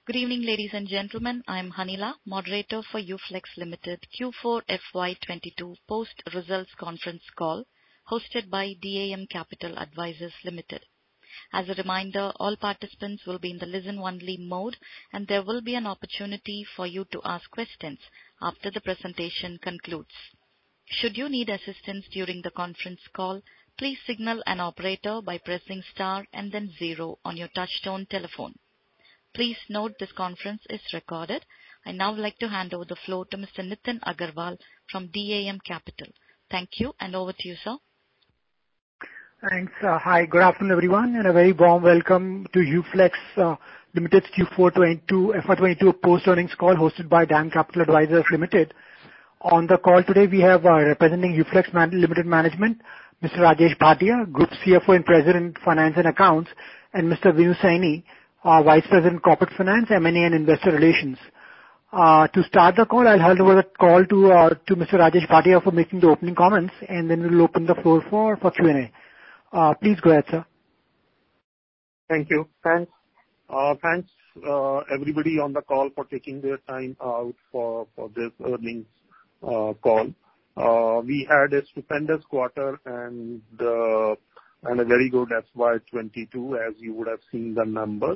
Good evening, ladies and gentlemen. I'm Hanila, moderator for UFlex Limited Q4 FY22 post-results conference call hosted by DAM Capital Advisors Limited. As a reminder, all participants will be in the listen-only mode, and there will be an opportunity for you to ask questions after the presentation concludes. Should you need assistance during the conference call, please signal an operator by pressing star and then 0 on your touchtone telephone. Please note this conference is recorded. I now like to hand over the floor to Mr. Nitin Agarwal from DAM Capital. Thank you, and over to you, sir. Thanks. Hi, good afternoon, everyone, and a very warm welcome to UFlex Limited's Q4 FY22 post-earnings call hosted by DAM Capital Advisors Limited. On the call today, we have representing UFlex Limited management, Mr. Rajesh Bhatia, Group CFO and President, Finance and Accounts, and Mr. Venu Saini, Vice President, Corporate Finance, M&A and Investor Relations. To start the call, I'll hand over the call to Mr. Rajesh Bhatia for making the opening comments, and then we'll open the floor for Q&A. Please go ahead, sir. Thank you. Thanks, everybody on the call for taking their time out for this earnings call. We had a stupendous quarter and a very good FY22, as you would have seen the numbers.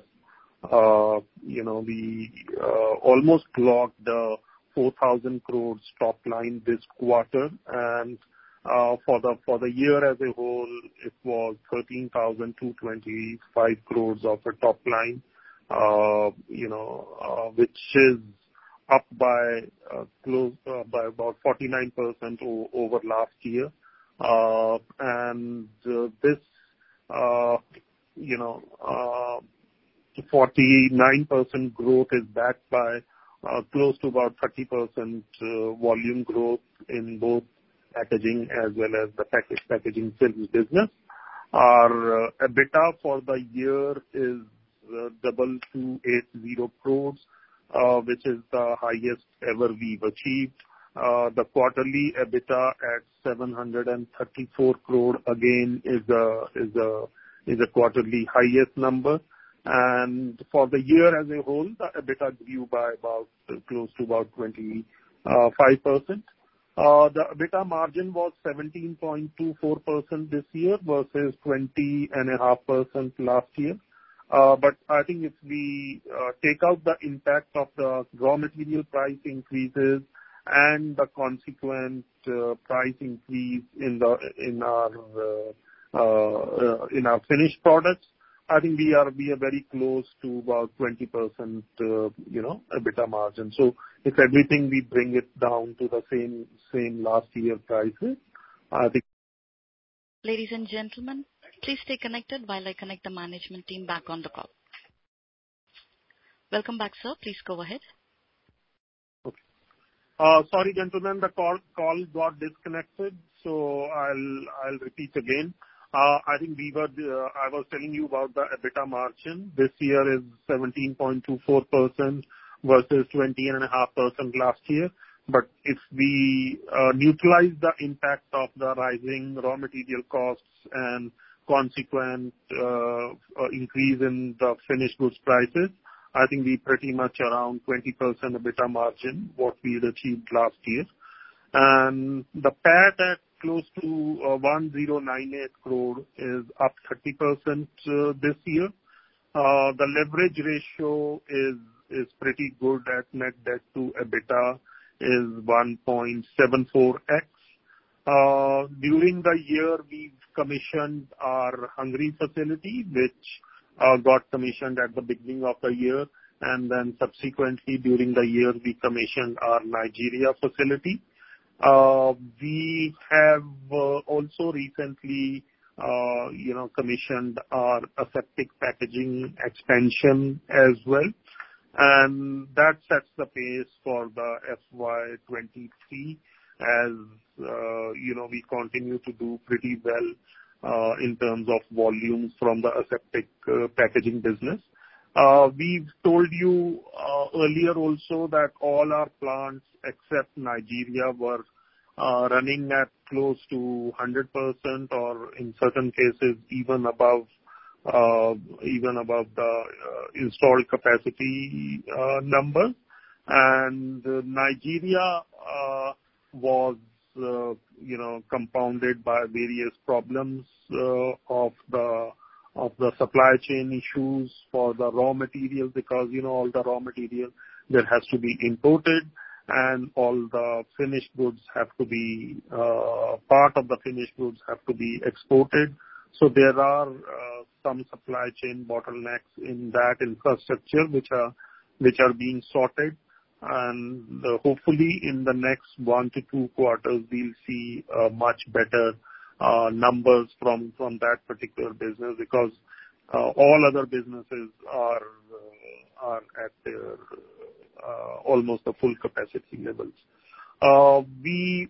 We almost clocked the 4,000 crores top line this quarter, and for the year as a whole, it was 13,225 crores of a top line, which is up by about 49% over last year. And this 49% growth is backed by close to about 30% volume growth in both packaging as well as the packaging films business. Our EBITDA for the year is 2,280 crores, which is the highest ever we've achieved. The quarterly EBITDA at 734 crore again is a quarterly highest number. And for the year as a whole, the EBITDA grew by close to about 25%. The EBITDA margin was 17.24% this year versus 20.5% last year. But I think if we take out the impact of the raw material price increases and the consequent price increase in our finished products, I think we are very close to about 20% EBITDA margin. So if everything we bring it down to the same last year prices, I think. Ladies and gentlemen, please stay connected while I connect the management team back on the call. Welcome back, sir. Please go ahead. Okay. Sorry, gentlemen, the call got disconnected, so I'll repeat again. I think I was telling you about the EBITDA margin. This year is 17.24% versus 20.5% last year. But if we neutralize the impact of the rising raw material costs and consequent increase in the finished goods prices, I think we pretty much around 20% EBITDA margin, what we had achieved last year. And the PAT at close to 1,098 crore is up 30% this year. The leverage ratio is pretty good at net debt to EBITDA is 1.74x. During the year, we've commissioned our Hungary facility, which got commissioned at the beginning of the year, and then subsequently during the year, we commissioned our Nigeria facility. We have also recently, commissioned our aseptic packaging expansion as well, and that sets the pace for the FY23 as we continue to do pretty well in terms of volumes from the aseptic packaging business. We've told you earlier also that all our plants except Nigeria were running at close to 100% or in certain cases even above even above the installed capacity numbers. And Nigeria was compounded by various problems of the supply chain issues for the raw materials, because all the raw material that has to be imported, and all the finished goods have to be part of the finished goods have to be exported. So there are some supply chain bottlenecks in that infrastructure which are being sorted, and hopefully in the next 1 to 2 quarters we'll see much better numbers from that particular business, because all other businesses are at their almost the full capacity levels. We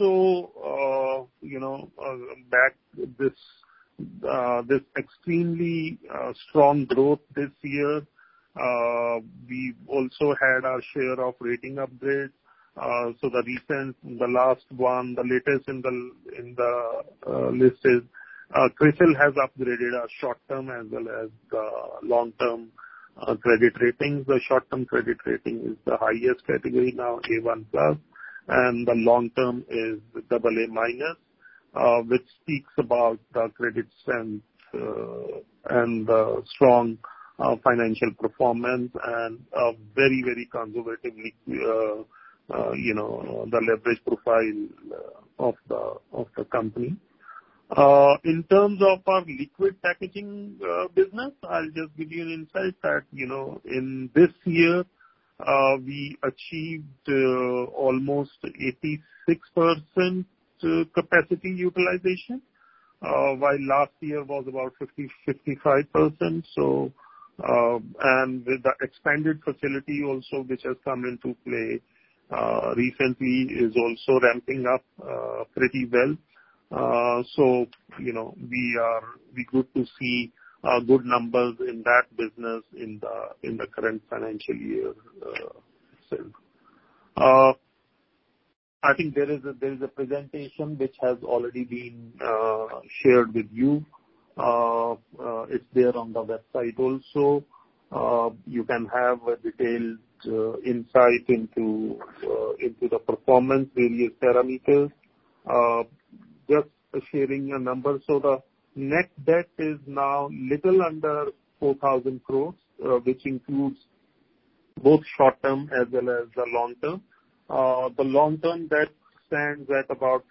also back this extremely strong growth this year. We also had our share of rating upgrades. So the last one, the latest in the list is CRISIL has upgraded our short-term as well as the long-term credit ratings. The short-term credit rating is the highest category now, A1+, and the long-term is AA-, which speaks about the credit strength and the strong financial performance and a very, very conservative, the leverage profile of the company. In terms of our liquid packaging business, I'll just give you an insight that, in this year, we achieved almost 86% capacity utilization, while last year was about 55%. So, and with the expanded facility also, which has come into play recently, is also ramping up pretty well. So, we good to see good numbers in that business in the current financial year itself. I think there is a presentation which has already been shared with you. It's there on the website also. You can have a detailed insight into the performance, various parameters. Just sharing a number. So the net debt is now little under 4,000 crores, which includes both short-term as well as the long-term. The long-term debt stands at about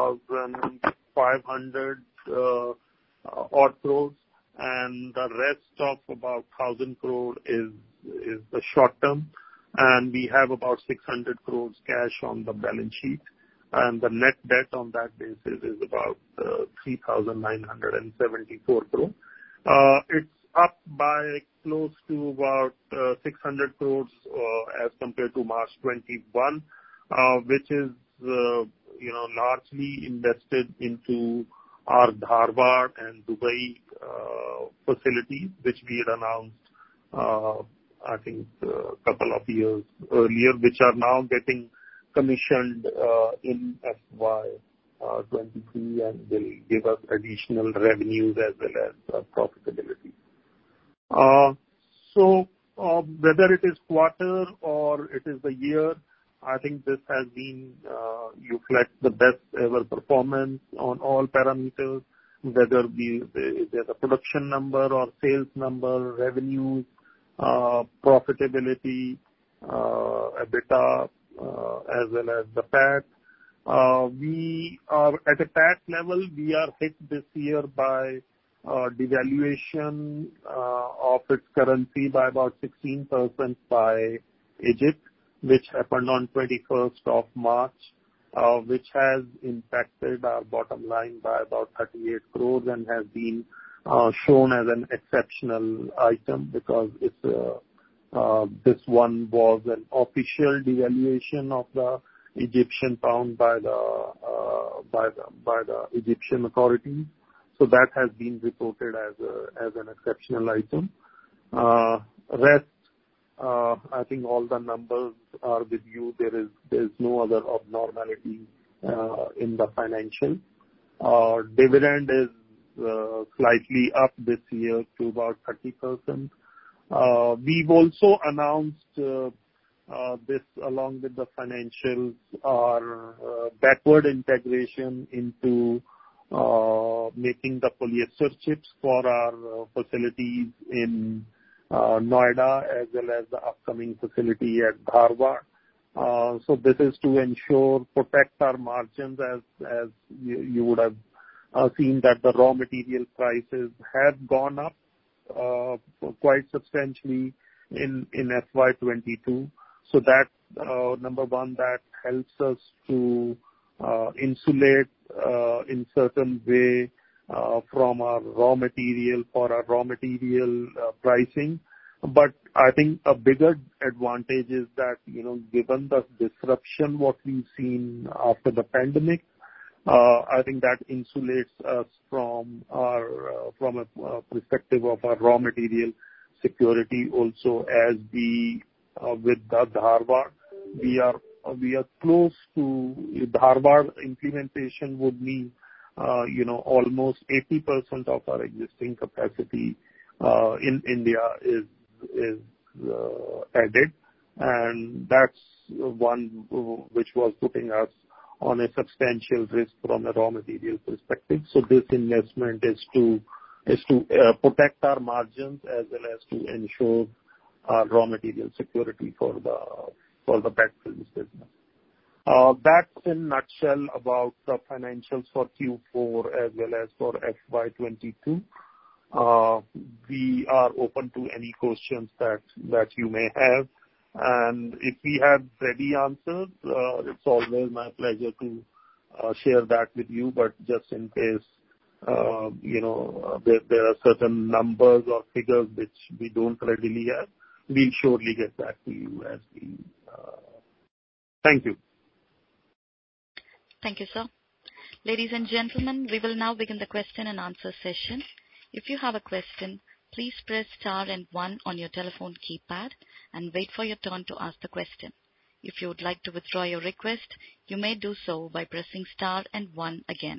3,500 odd crores, and the rest of about 1,000 crore is the short-term, and we have about 600 crores cash on the balance sheet, and the net debt on that basis is about 3,974 crore. It's up by close to about 600 crores as compared to March 21, which is largely invested into our Dharwad and Dubai facilities, which we had announced I think a couple of years earlier, which are now getting commissioned in FY23 and will give us additional revenues as well as profitability. So whether it is quarter or it is the year, I think this has been UFlex the best ever performance on all parameters, whether there's a production number or sales number, revenues, profitability, EBITDA, as well as the PAT. We are at a PAT level. We are hit this year by devaluation of its currency by about 16% by Egypt, which happened on 21st of March, which has impacted our bottom line by about 38 crores and has been shown as an exceptional item, because it's this one was an official devaluation of the Egyptian pound by the Egyptian authorities. So that has been reported as an exceptional item. Rest, I think all the numbers are with you. There is no other abnormality in the financial. Dividend is slightly up this year to about 30%. We've also announced this along with the financials, our backward integration into making the polyester chips for our facilities in Noida as well as the upcoming facility at Dharwad. So this is to protect our margins as you would have seen that the raw material prices have gone up quite substantially in FY22. So that number one, that helps us to insulate in certain way from our raw material pricing. But I think a bigger advantage is that, given the disruption what we've seen after the pandemic, I think that insulates us from a perspective of our raw material security also, as we with the Dharwad, we are close to Dharwad implementation would mean almost 80% of our existing capacity in India is added, and that's one which was putting us on a substantial risk from a raw material perspective. So this investment is to protect our margins as well as to ensure our raw material security for the PET films business. That's in nutshell about the financials for Q4 as well as for FY22. We are open to any questions that you may have, and if we have ready answers, it's always my pleasure to share that with you. But just in case, there are certain numbers or figures which we don't readily have, we'll surely get back to you as we. Thank you. Thank you, sir. Ladies and gentlemen, we will now begin the question and answer session. If you have a question, please press star and 1 on your telephone keypad and wait for your turn to ask the question. If you would like to withdraw your request, you may do so by pressing star and 1 again.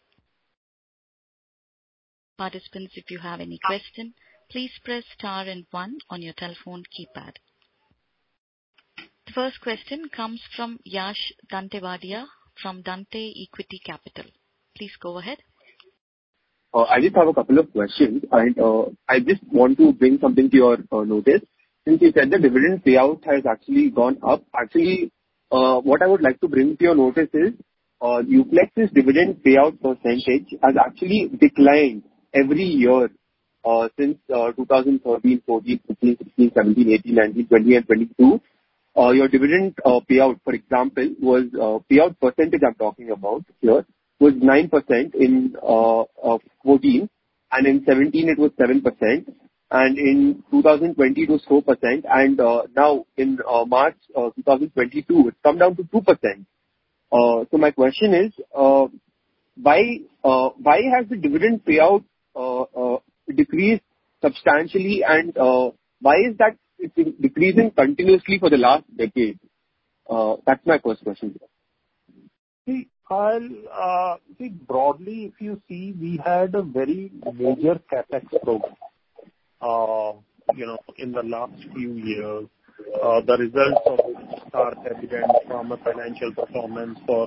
Participants, if you have any question, please press star and 1 on your telephone keypad. The first question comes from Yash Dantewadia from Dante Equity Capital. Please go ahead. I just have a couple of questions, and I just want to bring something to your notice. Since you said the dividend payout has actually gone up, what I would like to bring to your notice is Uflex's dividend payout percentage has actually declined every year since 2013, 14, 15, 16, 17, 18, 19, 20, and 22. Your dividend payout, for example, was payout percentage I'm talking about here, was 9% in 14, and in 17 it was 7%, and in 2020 it was 4%, and now in March 2022 it's come down to 2%. So my question is, why has the dividend payout decreased substantially, and why is that it's decreasing continuously for the last decade? That's my first question. See, broadly, if you see, we had a very major capex program, in the last few years. The results of which are evident from a financial performance for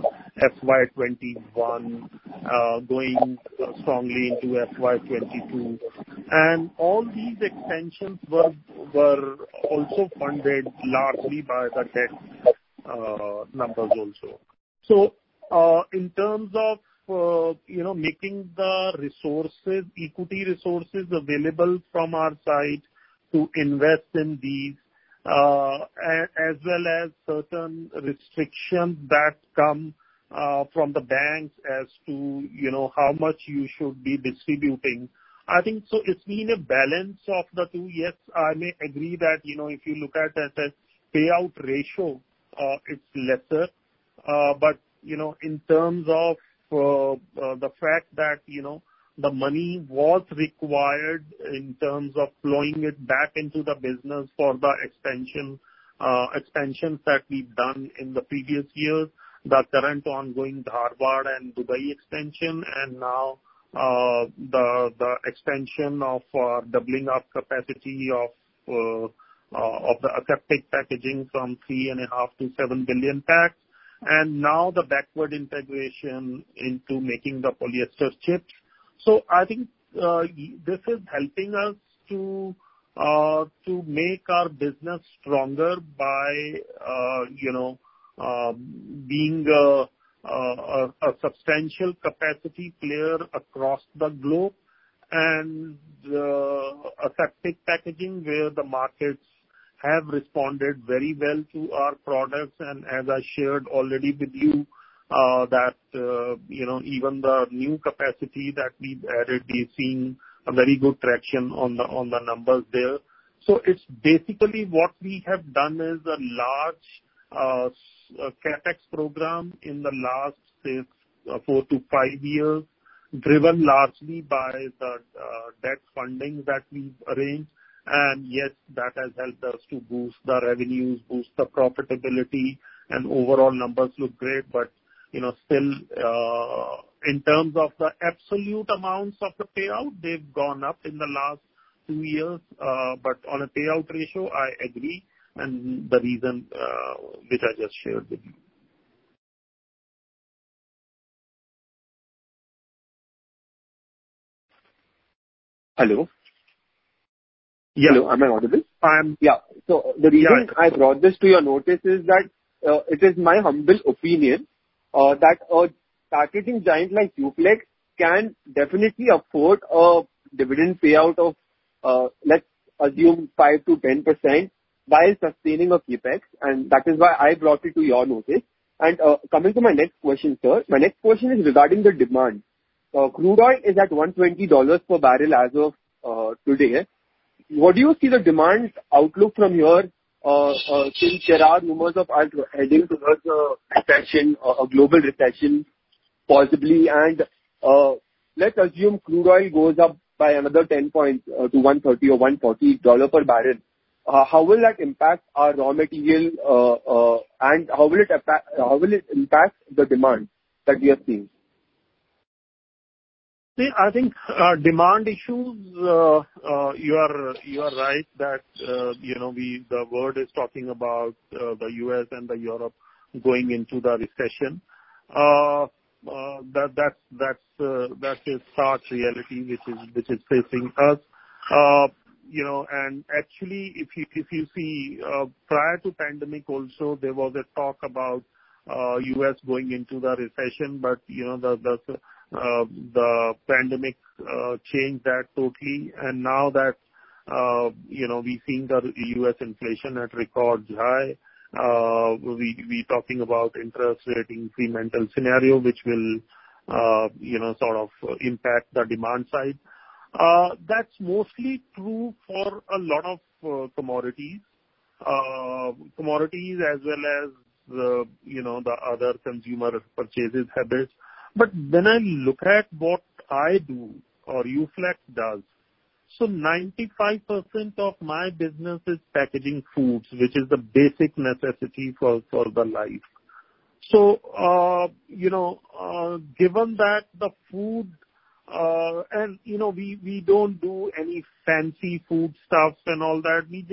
FY21, going strongly into FY22. And all these extensions were also funded largely by the debt numbers also. So, in terms of, making the resources, equity resources available from our side to invest in these, as well as certain restrictions that come from the banks as to, how much you should be distributing. I think so it's been a balance of the two. Yes, I may agree that, if you look at it as payout ratio, it's lesser. But, in terms of the fact that, the money was required in terms of flowing it back into the business for the expansions that we've done in the previous years, the current ongoing Dharwad and Dubai extension, and now the extension of doubling up capacity of the aseptic packaging from 3.5 to 7 billion packs, and now the backward integration into making the polyester chips. So I think this is helping us to make our business stronger by being a substantial capacity player across the globe, and aseptic packaging, where the markets have responded very well to our products. And as I shared already with you, that even the new capacity that we've added, we're seeing a very good traction on the numbers there. So it's basically what we have done is a large capex program in the last, say, 4 to 5 years, driven largely by the debt funding that we've arranged. And yes, that has helped us to boost the revenues, boost the profitability, and overall numbers look great. But still, in terms of the absolute amounts of the payout, they've gone up in the last 2 years. But on a payout ratio, I agree, and the reason which I just shared with you. Hello? Yeah. Hello, am I audible? Yeah. So the reason I brought this to your notice is that it is my humble opinion that a packaging giant like UFlex can definitely afford a dividend payout of, let's assume 5 to 10% while sustaining a capex, and that is why I brought it to your notice. And coming to my next question, sir, my next question is regarding the demand. Crude oil is at $120 per barrel as of today. What do you see the demand outlook from here, since there are rumors of us heading towards a recession, a global recession, possibly, and let's assume crude oil goes up by another 10 points to $130 or $140 per barrel. How will that impact our raw material, and how will it impact the demand that we are seeing? See, I think demand issues, you are right that the world is talking about the US and the Europe going into the recession. That's a stark reality which is facing us. And actually, if you see, prior to pandemic also, there was a talk about US going into the recession, but the pandemic changed that totally. And now that we're seeing the US inflation at record high, we talking about interest rate incremental scenario, which will sort of impact the demand side. That's mostly true for a lot of commodities as well as the other consumer purchases habits. But when I look at what I do or UFlex does, so 95% of my business is packaging foods, which is the basic necessity for the life. So, given that the food, and we don't do any fancy food stuff and all that. We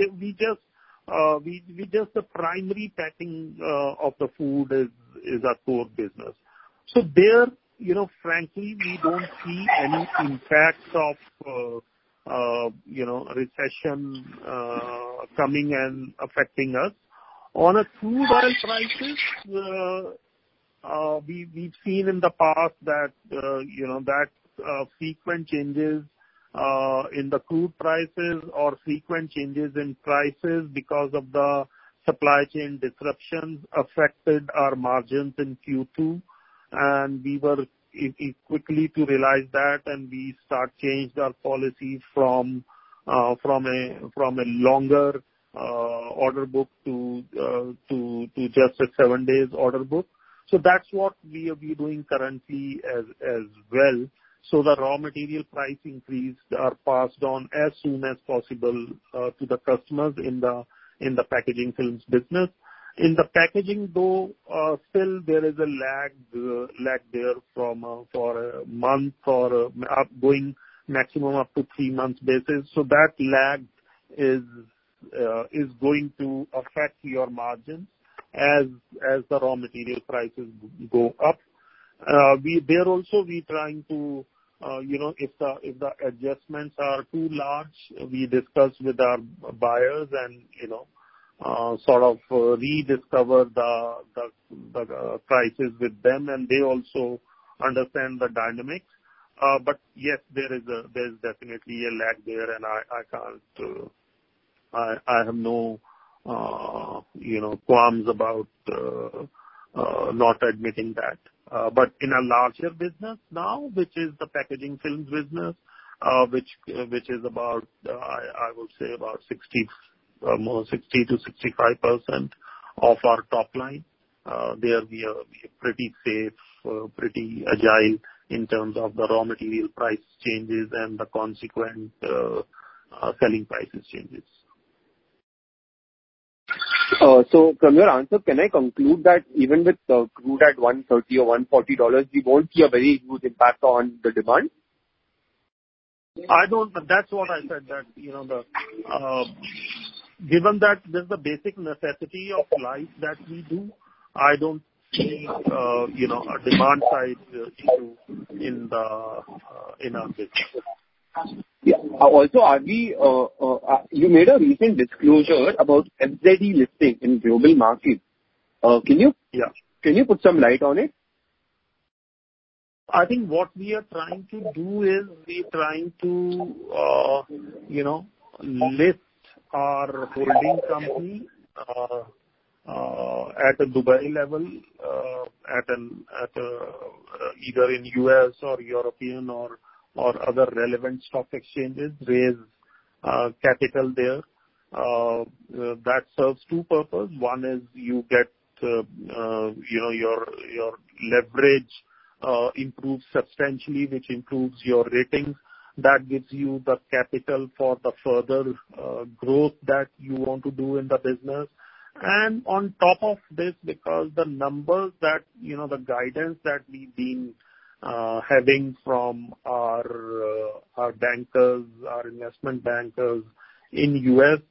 just the primary packing of the food is our core business. So there, frankly, we don't see any impact of recession coming and affecting us. On a crude oil prices, we've seen in the past that frequent changes in the crude prices or frequent changes in prices because of the supply chain disruptions affected our margins in Q2, and we were quickly to realize that, and we changed our policy from a longer order book to just a 7 days order book. So that's what we are doing currently as well. So the raw material price increase are passed on as soon as possible to the customers in the packaging films business. In the packaging, though, still there is a lag there from for a month or going maximum up to 3 months basis. So that lag is going to affect your margins as the raw material prices go up. We trying to, if the adjustments are too large, we discuss with our buyers and, sort of rediscover the prices with them, and they also understand the dynamics. But yes, there's definitely a lag there, and I can't, I have no, qualms about not admitting that. But in a larger business now, which is the packaging films business, which is about, I would say about 60 to 65% of our top line. There we are pretty safe, pretty agile in terms of the raw material price changes and the consequent selling prices changes. So from your answer, can I conclude that even with crude at $130 or $140, we won't see a very huge impact on the demand? I don't. That's what I said, that, given that this is the basic necessity of life that we do, I don't see, a demand side issue in our business. Yeah. Also, are we, you made a recent disclosure about FZE listing in global markets. Can you put some light on it? I think what we are trying to do is we're trying to, list our holding company at a Dubai level, either in US or European or other relevant stock exchanges, raise capital there. That serves two purposes. One is you get, your leverage improves substantially, which improves your ratings. That gives you the capital for the further growth that you want to do in the business. And on top of this, because the numbers that, the guidance that we've been having from our bankers, our investment bankers in US,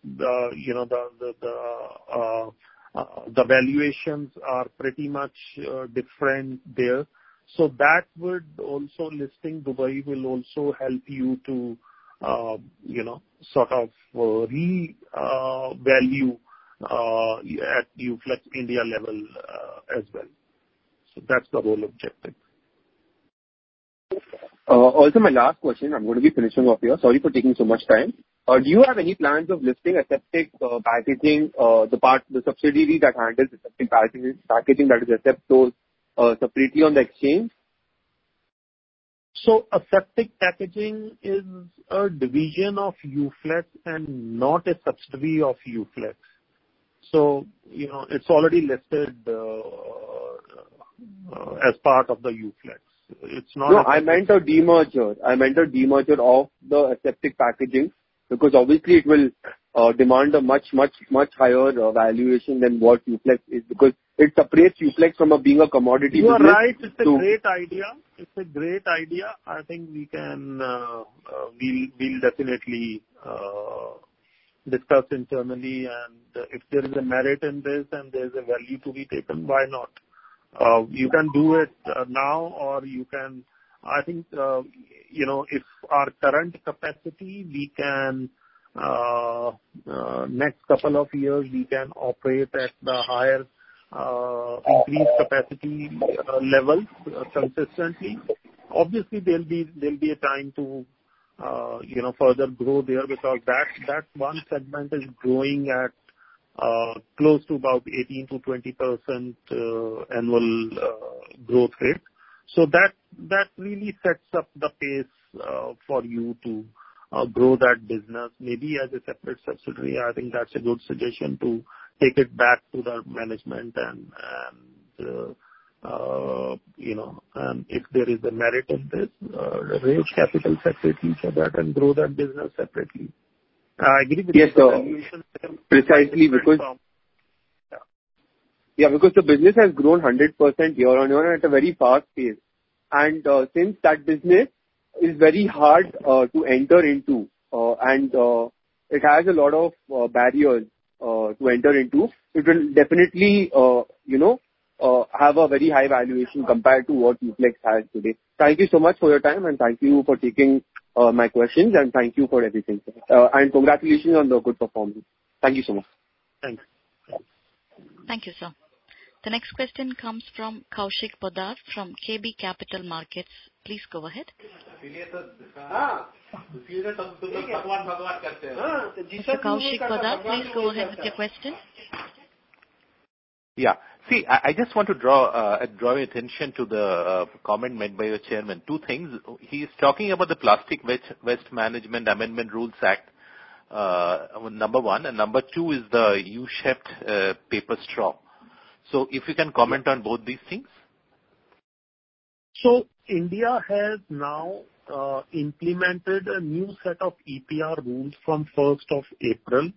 the valuations are pretty much different there. So that would also, listing Dubai will also help you to, sort of revalue at UFlex India level as well. So that's the whole objective. Also, my last question, I'm going to be finishing off here. Sorry for taking so much time. Do you have any plans of listing aseptic packaging, the subsidiary that handles aseptic packaging, that is Aseptos, separately on the exchange? So aseptic packaging is a division of UFlex and not a subsidiary of UFlex. So, it's already listed as part of the UFlex. It's not. No, I meant a demerger. Of the aseptic packaging, because obviously it will demand a much higher valuation than what UFlex is, because it separates UFlex from being a commodity business. You are right. It's a great idea. I think we can, we'll definitely discuss internally, and if there is a merit in this and there's a value to be taken, why not? You can do it now, or you can, I think, if our current capacity, we can, next couple of years, we can operate at the higher increased capacity levels consistently. Obviously, there'll be a time to, further grow there, because that one segment is growing at close to about 18 to 20% annual growth rate. So that really sets up the pace for you to grow that business, maybe as a separate subsidiary. I think that's a good suggestion, to take it back to the management and and if there is a merit in this, raise capital separately for that and grow that business separately. I agree with you. Yes, sir. Precisely, because Yeah, because the business has grown 100% year-on-year at a very fast pace. And since that business is very hard to enter into, and it has a lot of barriers to enter into, it will definitely, have a very high valuation compared to what Uflex has today. Thank you so much for your time, and thank you for taking my questions, and thank you for everything. And congratulations on the good performance. Thank you so much. Thanks. Thank you, sir. The next question comes from Kaushik Poddar from KB Capital Markets. Please go ahead. Mr. Kaushik Poddar, please go ahead with your question. Yeah. See, I just want to draw your attention to the comment made by your chairman. Two things. He is talking about the Plastic Waste Management Amendment Rules Act, number one, and number two is the U-shaped paper straw. So if you can comment on both these things. So India has now implemented a new set of EPR rules from 1st of April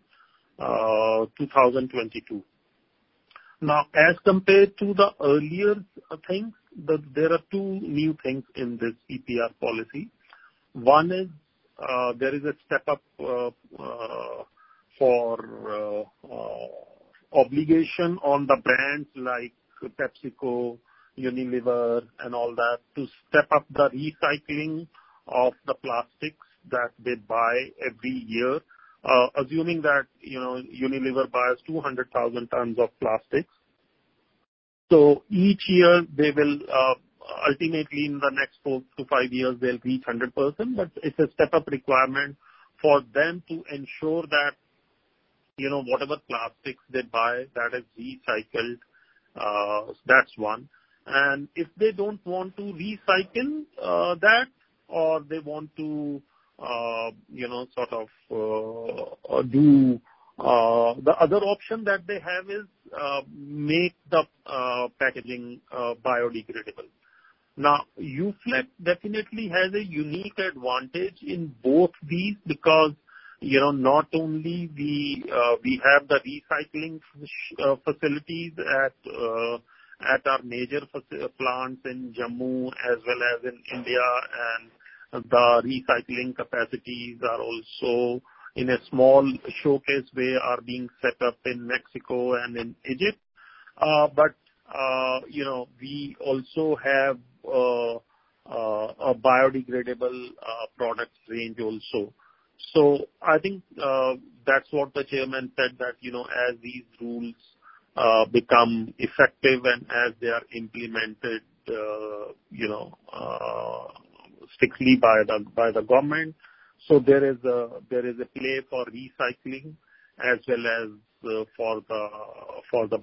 2022. Now, as compared to the earlier things, there are two new things in this EPR policy. One is there is a step up for obligation on the brands like PepsiCo, Unilever, and all that to step up the recycling of the plastics that they buy every year. Assuming that Unilever buys 200,000 tons of plastics. So each year they will ultimately in the next 4 to 5 years they'll reach 100%, but it's a step up requirement for them to ensure that whatever plastics they buy that is recycled. That's one. And if they don't want to recycle that, or they want to do the other option that they have is make the packaging biodegradable. Now, Uflex definitely has a unique advantage in both these because not only we have the recycling facilities at our major plants in Jammu as well as in India, and the recycling capacities are also in a small showcase way are being set up in Mexico and in Egypt. But we also have a biodegradable products range also. So I think that's what the chairman said, that as these rules become effective and as they are implemented strictly by the government, so there is a play for recycling as well as for the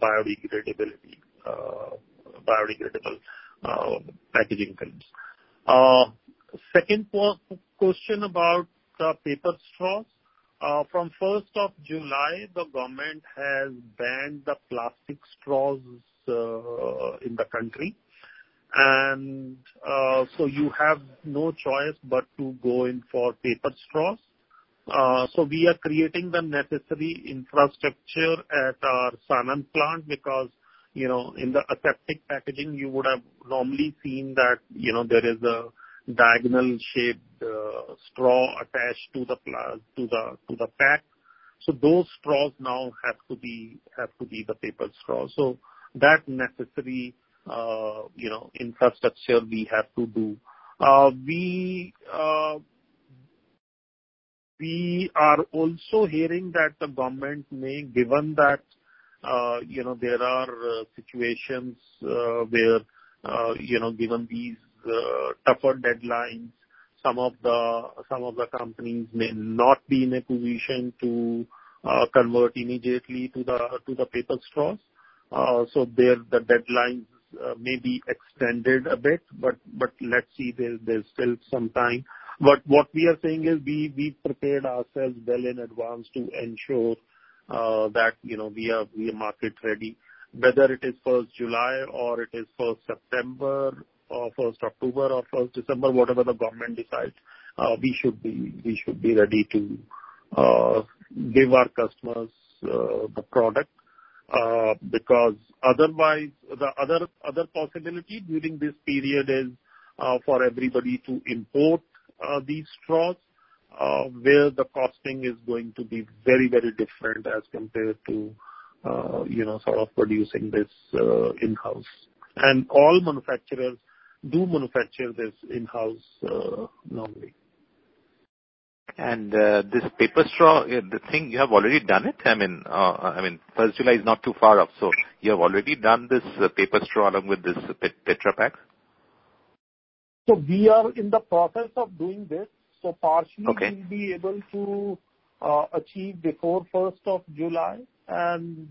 biodegradable packaging films. Second question about the paper straws. From 1st of July, the government has banned the plastic straws in the country. And so you have no choice but to go in for paper straws. So we are creating the necessary infrastructure at our Sanand plant because, in the aseptic packaging, you would have normally seen that, there is a diagonal shaped straw attached to the pack. So those straws now have to be the paper straw. So that necessary infrastructure we have to do. We are also hearing that the government may, given that there are situations where given these tougher deadlines, some of the companies may not be in a position to convert immediately to the paper straws. So the deadlines may be extended a bit, but let's see, there's still some time. But what we are saying is we prepared ourselves well in advance to ensure that we are market ready, whether it is 1st July or it is 1st September or 1st October or 1st December, whatever the government decides, we should be ready to give our customers the product. because otherwise the other possibility during this period is for everybody to import these straws, where the costing is going to be very, very different as compared to sort of producing this in-house. And all manufacturers do manufacture this in-house normally. And this paper straw, the thing, you have already done it? I mean, 1st July is not too far off, so you have already done this paper straw along with this Tetra Pak? So we are in the process of doing this. So partially Okay. we'll be able to achieve before 1st of July. And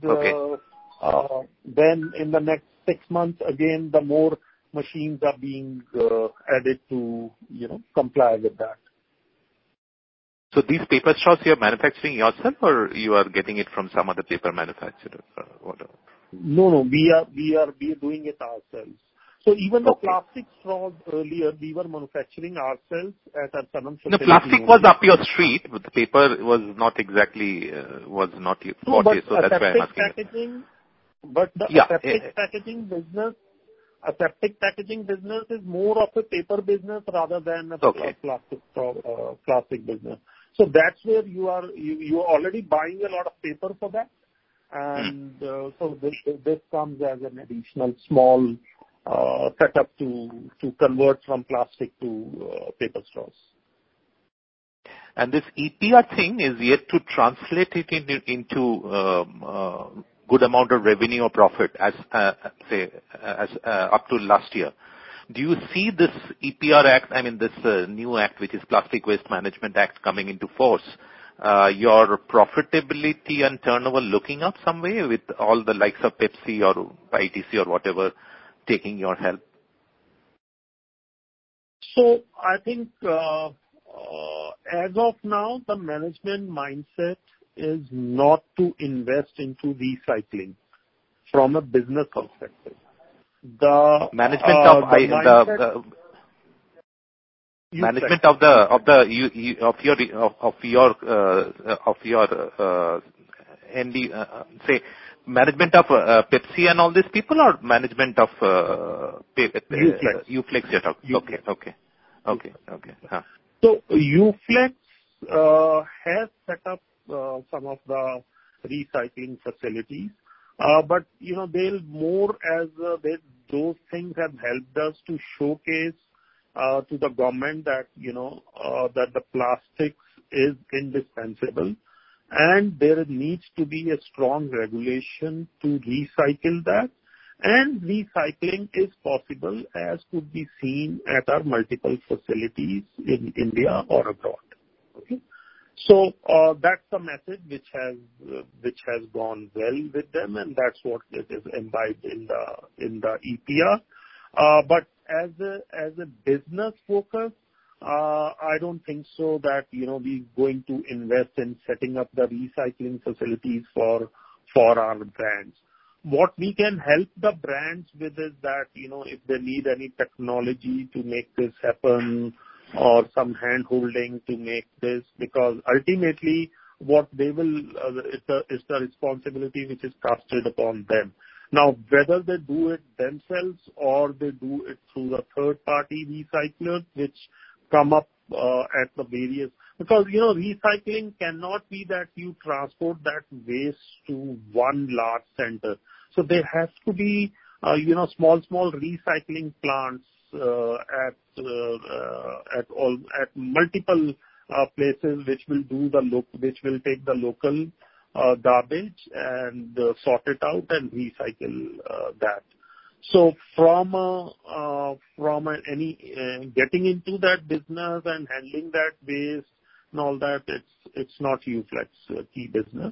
then in the next 6 months, again, the more machines are being added to, comply with that. So these paper straws you are manufacturing yourself, or you are getting it from some other paper manufacturer or whatever? No, we are doing it ourselves. So even the plastic straws earlier, we were manufacturing ourselves at our Sanand facility. The plastic was up your street, but the paper was not exactly, so that's why I'm asking packaging, but the aseptic packaging business, aseptic packaging business is more of a paper business rather than a plastic business. So that's where you are already buying a lot of paper for that. And so this comes as an additional small setup to convert from plastic to paper straws. And this EPR thing is yet to translate it into good amount of revenue or profit as up to last year. Do you see this EPR Act, this new act, which is Plastic Waste Management Act, coming into force, your profitability and turnover looking up some way with all the likes of Pepsi or ITC or whatever taking your help? So I think as of now, the management mindset is not to invest into recycling from a business perspective. The management of Pepsi and all these people, or management of Uflex you're talking? Okay. So Uflex has set up some of the recycling facilities, but they'll more as those things have helped us to showcase to the government that that the plastics is indispensable, and there needs to be a strong regulation to recycle that, and recycling is possible, as could be seen at our multiple facilities in India or abroad. Okay. So that's the message which has gone well with them, and that's what it is imbibed in the EPR. But as a business focus, I don't think so that we're going to invest in setting up the recycling facilities for our brands. What we can help the brands with is that if they need any technology to make this happen, or some hand holding to make this, because ultimately what they will, it's the responsibility which is casted upon them. Now, whether they do it themselves or they do it through the third party recyclers which come up at the various, because recycling cannot be that you transport that waste to one large center. So there has to be small recycling plants at multiple places which will take the local garbage and sort it out and recycle that. So from getting into that business and handling that waste and all that, it's not Uflex key business.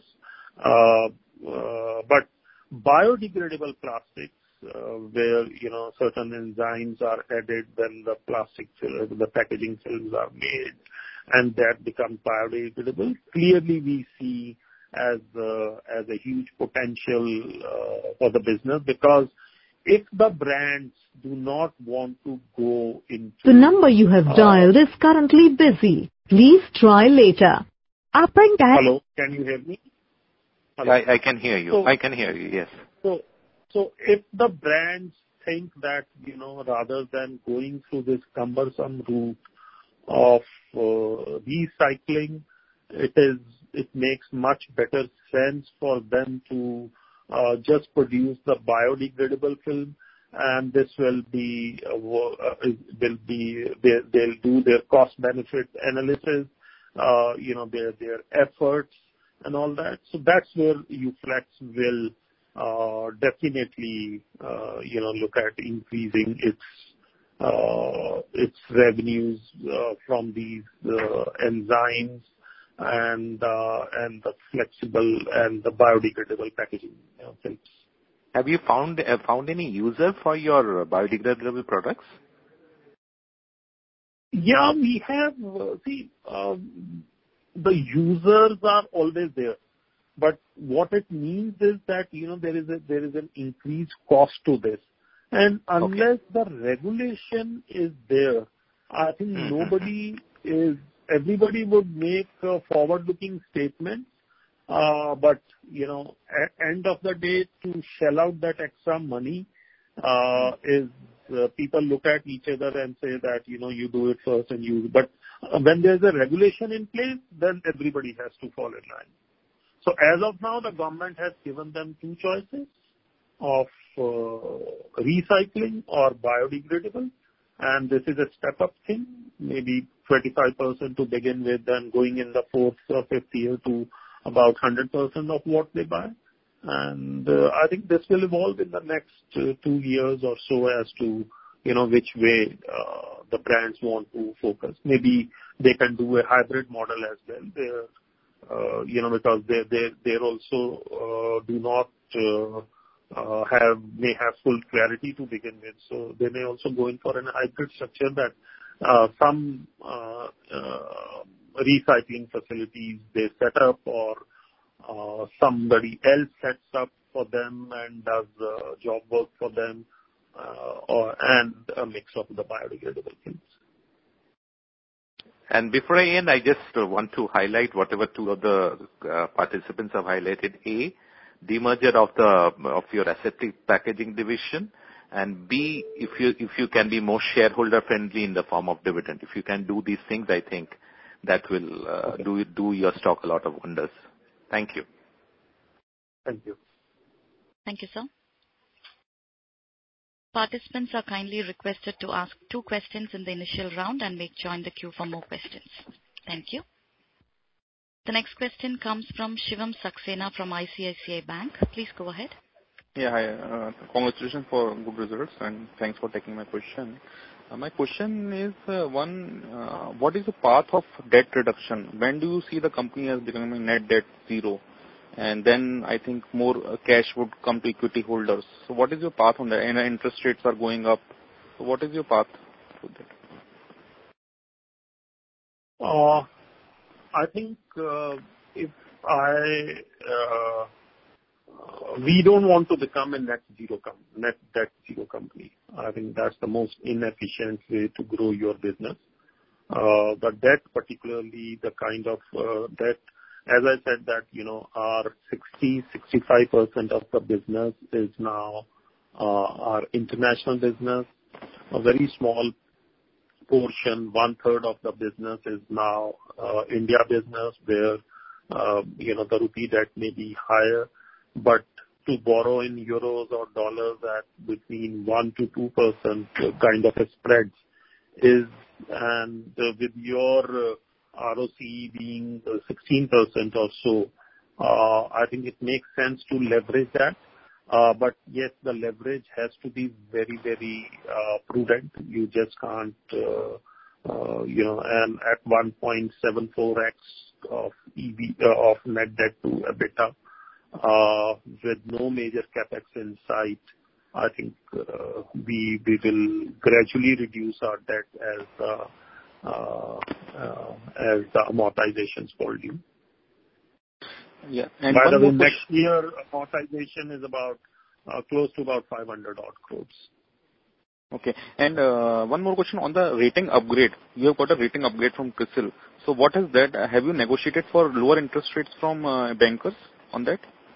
But biodegradable plastics, where certain enzymes are added when the packaging films are made, and that becomes biodegradable. Clearly, we see as a huge potential for the business, because if the brands do not want to go into the number you have dialed is currently busy. Please try later. Hello, can you hear me? I can hear you. So- I can hear you, yes. So if the brands think that, rather than going through this cumbersome route of recycling, it makes much better sense for them to just produce the biodegradable film, and this will be they'll do their cost benefit analysis, their efforts and all that. So that's where Uflex will definitely look at increasing its revenues from these enzymes and the flexible and the biodegradable packaging films. Have you found any user for your biodegradable products? Yeah, we have. The users are always there, but what it means is that there is an increased cost to this, and unless the regulation is there, I think everybody would make a forward-looking statement, but at end of the day, to shell out that extra money is people look at each other and say that you do it first and you. But when there's a regulation in place, then everybody has to fall in line. So as of now, the government has given them two choices of recycling or biodegradable, and this is a step-up thing, maybe 25% to begin with, and going in the fourth or fifth year to about 100% of what they buy. And I think this will evolve in the next 2 years or so as to which way the brands want to focus. Maybe they can do a hybrid model as well. Because they also do not may have full clarity to begin with. So they may also go in for an hybrid structure that some recycling facilities they set up, or somebody else sets up for them and does job work for them, and a mix of the biodegradable things. And before I end, I just want to highlight whatever two of the participants have highlighted. A, demerger of your aseptic packaging division, and B, if you can be more shareholder friendly in the form of dividend. If you can do these things, I think that will do your stock a lot of wonders. Thank you. Thank you. Thank you, sir. Participants are kindly requested to ask 2 questions in the initial round and may join the queue for more questions. Thank you. The next question comes from Shivam Saxena from ICICI Bank. Please go ahead. Yeah, hi. Congratulations for good results, and thanks for taking my question. My question is, what is the path of debt reduction? When do you see the company as becoming net debt zero? And then I think more cash would come to equity holders. So what is your path on that? And interest rates are going up. So what is your path to that? I think we don't want to become a net debt zero company. I think that's the most inefficient way to grow your business. The debt, particularly the kind of debt, as I said, that our 65% of the business is now our international business. A very small portion, 1/3 of the business is now India business, where the rupee debt may be higher, but to borrow in euros or dollars at between 1 to 2% kind of a spread is, and with your ROC being 16% or so, I think it makes sense to leverage that. But yes, the leverage has to be very, very prudent. You just can't, and at 1.74x of net debt to EBITDA, with no major capex in sight, I think we will gradually reduce our debt as the amortizations fall due. Yeah. And by the way, next year amortization is about close to about 500 odd crores. Okay. And one more question on the rating upgrade. You have got a rating upgrade from CRISIL. So what is that? Have you negotiated for lower interest rates from bankers on that?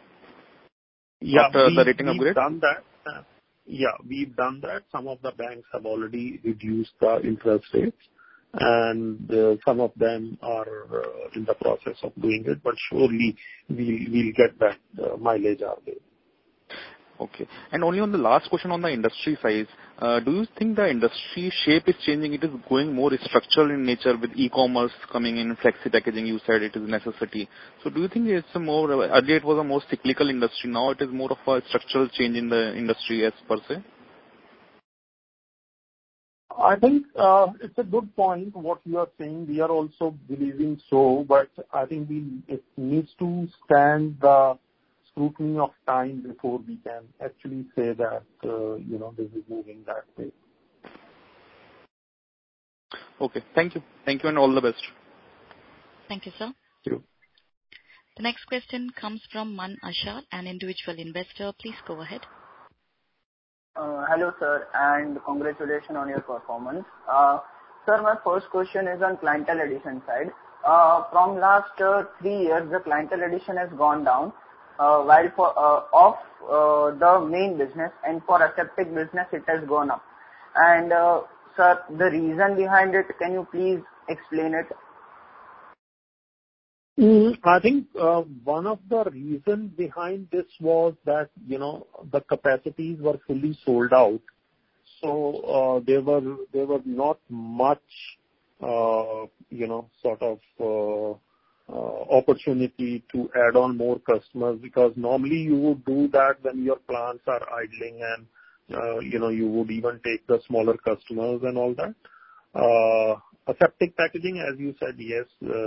after the rating upgrade? We've done that. We've done that. Some of the banks have already reduced the interest rates, and some of them are in the process of doing it, but surely we'll get that mileage our way. Okay. And only on the last question on the industry size, do you think the industry shape is changing? It is going more structural in nature with e-commerce coming in, flexi packaging, you said it is a necessity. So do you think it's a more, earlier it was a more cyclical industry, now it is more of a structural change in the industry as per se? I think it's a good point what you are saying. We are also believing so, but I think it needs to stand the scrutiny of time before we can actually say that this is moving that way. Okay, thank you, and all the best. Thank you, sir. Thank you. The next question comes from Man Ashar, an individual investor. Please go ahead. Hello, sir, and congratulations on your performance. Sir, my first question is on clientele addition side. From last 3 years, the clientele addition has gone down, while for the main business and for aseptic business it has gone up. And sir, the reason behind it, can you please explain it? I think one of the reasons behind this was that the capacities were fully sold out, so there were not much sort of opportunity to add on more customers, because normally you would do that when your plants are idling, and you would even take the smaller customers and all that. Aseptic packaging, as you said, yes,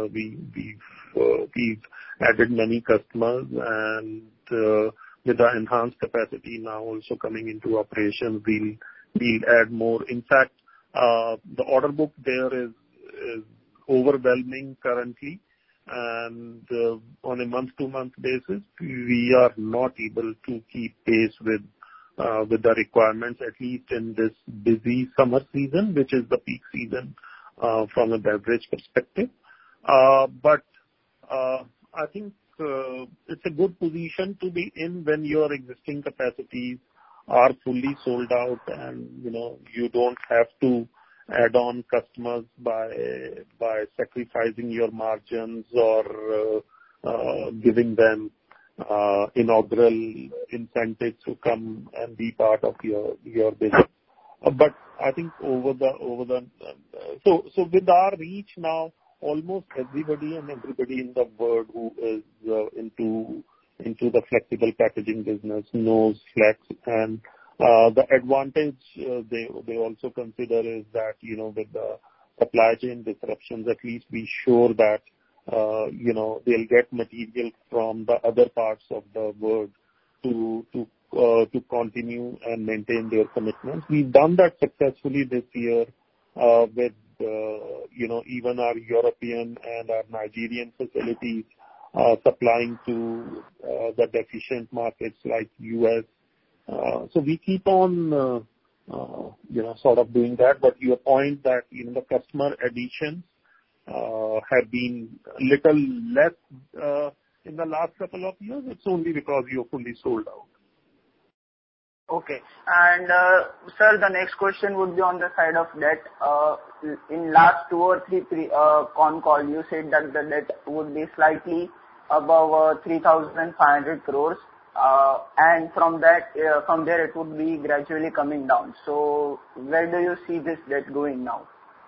we've added many customers, and with the enhanced capacity now also coming into operation, we'll add more. In fact, the order book there is overwhelming currently, and on a month-to-month basis, we are not able to keep pace with the requirements, at least in this busy summer season, which is the peak season from a beverage perspective. But I think it's a good position to be in when your existing capacities are fully sold out, and you don't have to add on customers by sacrificing your margins or giving them inaugural incentives to come and be part of your business. But I think so with our reach now, almost everybody in the world who is into the flexible packaging business knows Flex, and the advantage they also consider is that with the supply chain disruptions, at least be sure that they'll get material from the other parts of the world to continue and maintain their commitments. We've done that successfully this year with even our European and our Nigerian facilities supplying to the deficient markets like US. So we keep on sort of doing that. But your point that the customer additions have been little less in the last couple of years, it's only because you're fully sold out. Okay. And sir, the next question would be on the side of debt. In last 2 or 3 con call, you said that the debt would be slightly above 3,500 crores, and from there it would be gradually coming down. So where do you see this debt going now?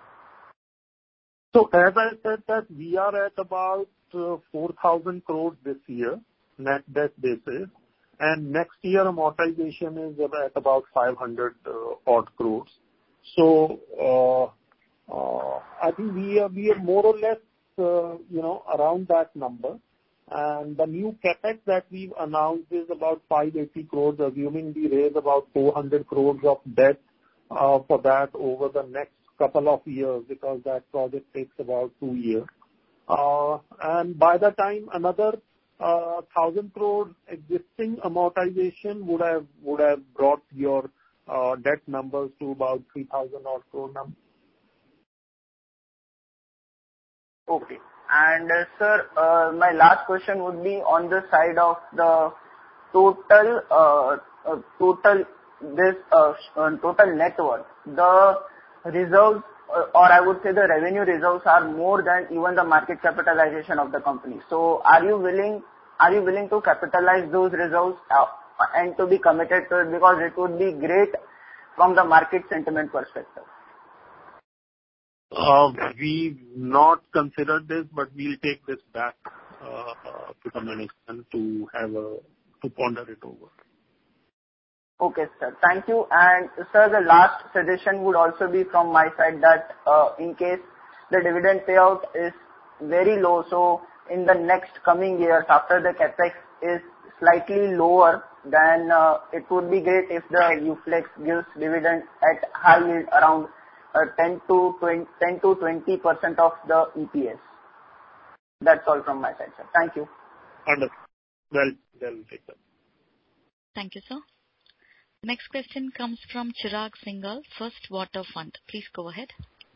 So as I said that we are at about 4,000 crores this year, net debt basis. And next year amortization is at about 500 odd crores. So I think we are more or less around that number. And the new capex that we've announced is about 580 crores, assuming we raise about 400 crores of debt for that over the next couple of years, because that project takes about 2 years. And by the time another 1,000 crores existing amortization would have brought your debt numbers to about 3,000 odd crore number. Okay. And sir, my last question would be on the side of the total net worth, the reserves, or I would say the revenue reserves are more than even the market capitalization of the company. So are you willing to capitalize those reserves and to be committed to it, because it would be great from the market sentiment perspective? We've not considered this, but we'll take this back to the management to ponder it over. Okay, sir. Thank you. And sir, the last suggestion would also be from my side that in case the dividend payout is very low, so in the next coming years after the capex is slightly lower, then it would be great if the UFlex gives dividend at high yield around 10 to 20% of the EPS. That's all from my side, sir. Thank you. Understood. Well, we'll take that. Thank you, sir. The next question comes from Chirag Singhal, First Water Fund. Please go ahead.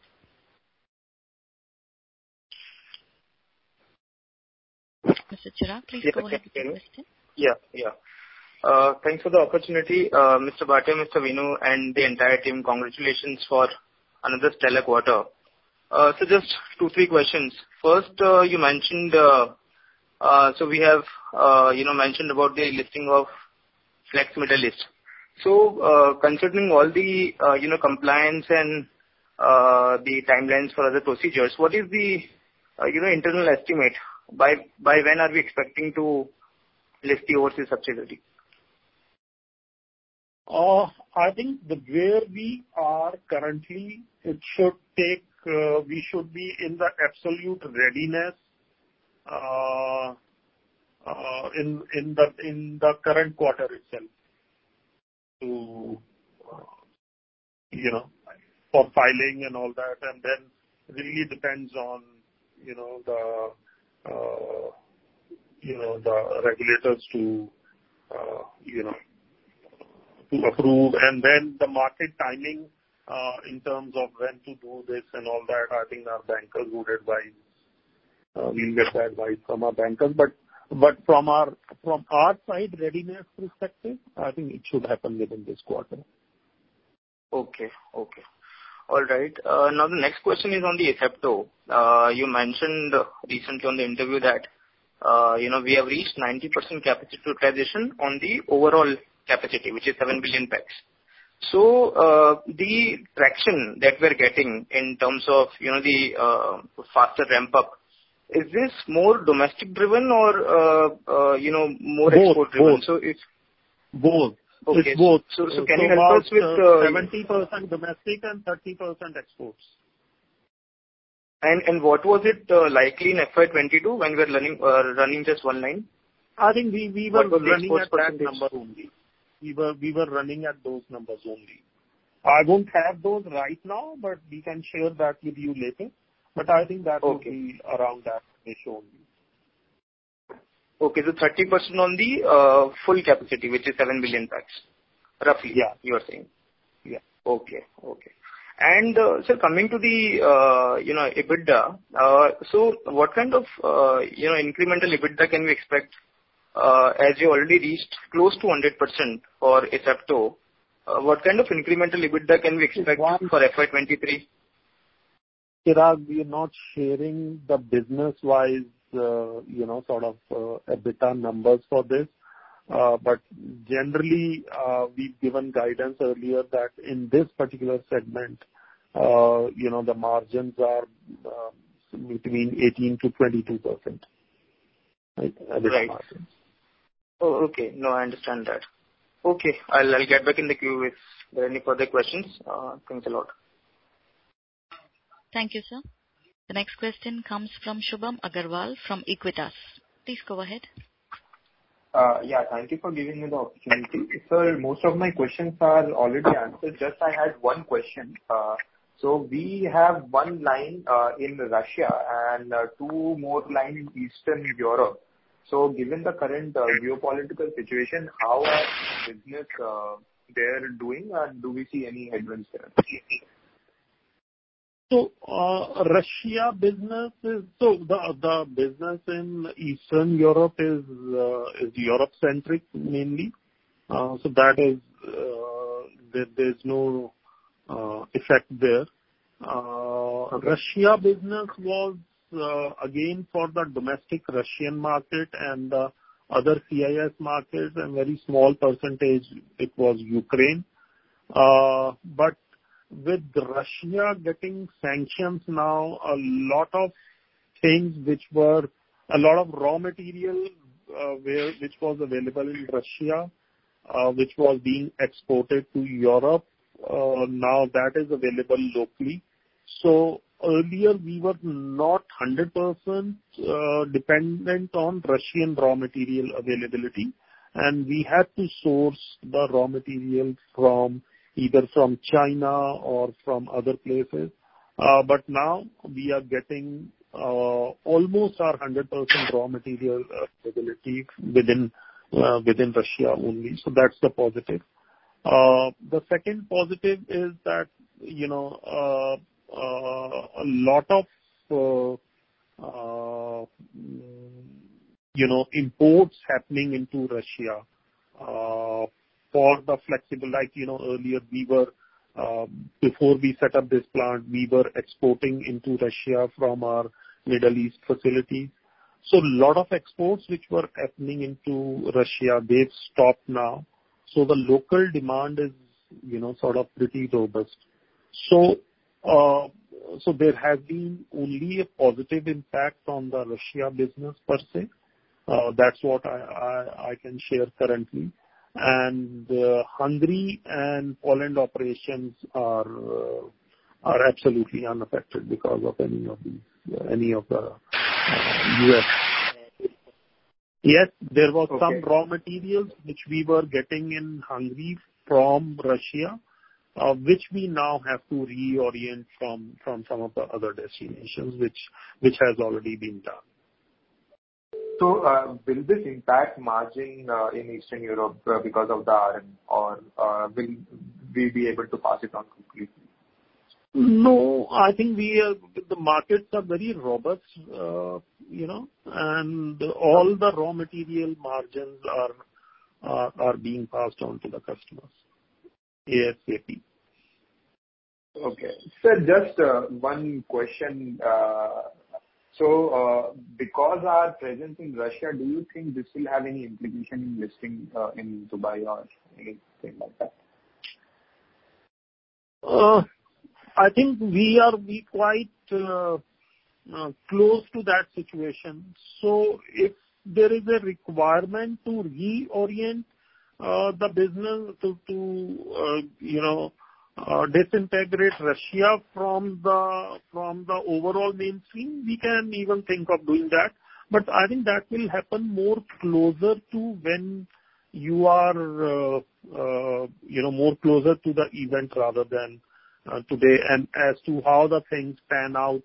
Mr. Chirag, please go ahead with your question. Yeah. Thanks for the opportunity, Mr. Bhatia, Mr. Venu, and the entire team. Congratulations for another stellar quarter. So just 2-3 questions. First, you mentioned, so we have, mentioned about the listing of Flex Middle East. So, considering all the, compliance and the timelines for other procedures, what is the, internal estimate? By when are we expecting to list the overseas subsidiary? I think where we are currently, it should take, we should be in the absolute readiness in the current quarter itself to, for filing and all that, and then really depends on, the regulators to approve, and then the market timing in terms of when to do this and all that. I think our bankers would advise. We'll get the advice from our bankers, but from our side readiness perspective, I think it should happen within this quarter. Okay. All right. Now the next question is on the Asepto. You mentioned recently on the interview that we have reached 90% capacity utilization on the overall capacity, which is 7 billion packs. So the traction that we're getting in terms of the faster ramp up, is this more domestic driven or more export driven? So it's both. Okay. It's both. So can you help us with 70% domestic and 30% exports. And what was it likely in FY22 when we were running just one line? I think we were running at that number only. We were running at those numbers only. I won't have those right now, but we can share that with you later. But I think that will be around that ratio only. Okay, so 30% on the full capacity, which is 7 billion packs, roughly. Yeah. You are saying. Yeah. Okay. And sir, coming to the EBITDA, so what kind of incremental EBITDA can we expect? As you already reached close to 100% for Asepto, what kind of incremental EBITDA can we expect for FY23? Chirag, we are not sharing the business-wise, sort of EBITDA numbers for this. But generally, we've given guidance earlier that in this particular segment, the margins are between 18 to 22%. Right? EBITDA margins. Oh, okay. No, I understand that. Okay, I'll get back in the queue if there are any further questions. Thanks a lot. Thank you, sir. The next question comes from Shubham Agarwal from Equitas. Please go ahead. Yeah, thank you for giving me the opportunity. Sir, most of my questions are already answered. Just I had one question. So we have one line in Russia and 2 more lines in Eastern Europe. So given the current geopolitical situation, how are business there doing, and do we see any headwinds there? So Russia business is the business in Eastern Europe is Europe centric mainly. So that is there's no effect there. Russia business was again for the domestic Russian market and the other CIS markets, and very small percentage it was Ukraine. But with Russia getting sanctions now, a lot of things a lot of raw material which was available in Russia, which was being exported to Europe, now that is available locally. So earlier we were not 100% dependent on Russian raw material availability, and we had to source the raw material either from China or from other places. But now we are getting almost our 100% raw material availability within Russia only. So that's the positive. The second positive is that, a lot of, imports happening into Russia, for the flexible, earlier we were, before we set up this plant, we were exporting into Russia from our Middle East facilities. So a lot of exports which were happening into Russia, they've stopped now. So the local demand is, sort of pretty robust. So there has been only a positive impact on the Russia business per se. That's what I can share currently. And Hungary and Poland operations are absolutely unaffected because of any of the US. Yes, there was some raw materials which we were getting in Hungary from Russia, which we now have to reorient from some of the other destinations, which has already been done. So will this impact margin in Eastern Europe because of the RM, or will we be able to pass it on completely? No, I think the markets are very robust, and all the raw material margins are being passed on to the customers ASAP. Okay. Sir, just one question. So, because our presence in Russia, do you think this will have any implication in listing in Dubai or anything like that? I think we are quite close to that situation. So if there is a requirement to reorient the business to disintegrate Russia from the overall mainstream, we can even think of doing that. But I think that will happen more closer to when you are more closer to the event rather than today, and as to how the things pan out,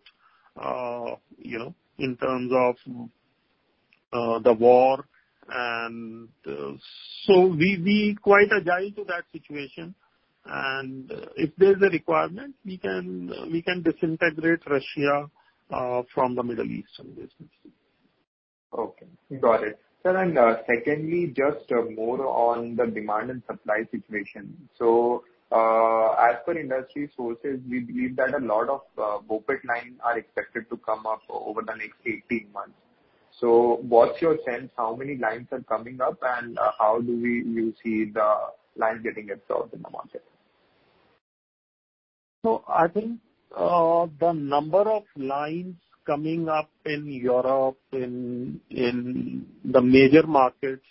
in terms of the war, and so we quite agile to that situation. And if there's a requirement, we can disintegrate Russia from the Middle Eastern business. Okay, got it. Sir, and secondly, just more on the demand and supply situation. So, as per industry sources, we believe that a lot of BOPET lines are expected to come up over the next 18 months. So, what's your sense? How many lines are coming up, and how do you see the lines getting absorbed in the market? So I think the number of lines coming up in Europe, in the major markets,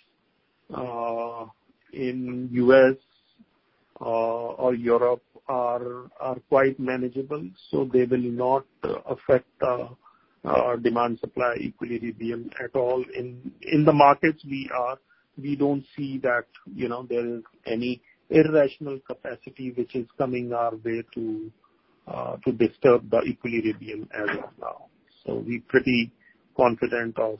in US or Europe are quite manageable, so they will not affect demand supply equilibrium at all. In the markets we don't see that there is any irrational capacity which is coming our way to disturb the equilibrium as of now. So we're pretty confident of